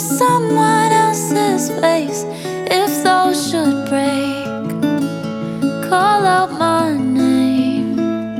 someone else's face. If those should break, call out my name.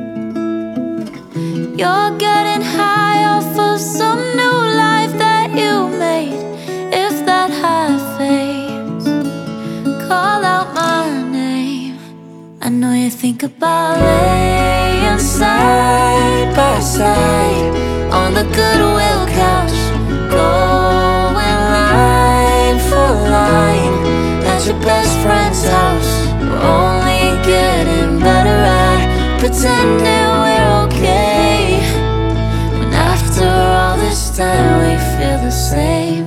You're getting high off of some new life that you made. If that high fades, call out my name. I know you think about laying side by side on the Goodwill couch, going line for line at your best friend's house. We're only getting better at pretending we're okay, when after all this time we feel the same.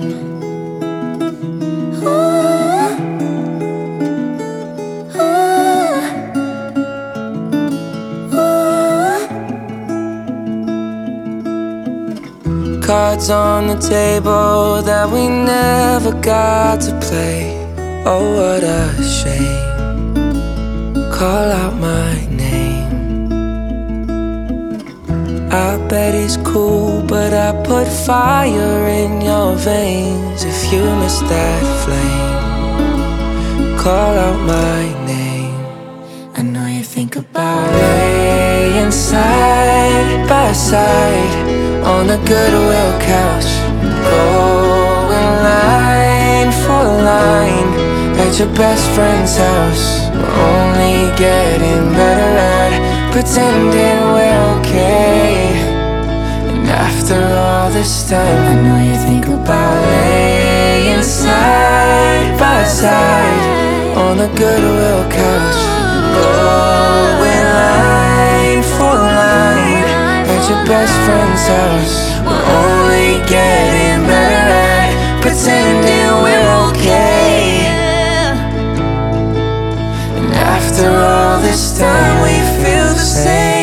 Cards on the table that we never got to play. Oh, what a shame. Call out my name. I bet he's cool, but I put fire in your veins. If you miss that flame, call out my name. I know you think about laying side by side on the Goodwill couch, going line for line at your best friend's house. We're only getting better at pretending we're okay, and after all this time I know you think about laying side by side on the Goodwill couch, going line for line at your best friend's house. We're only getting better at pretending we're okay, and after all this time we feel the same.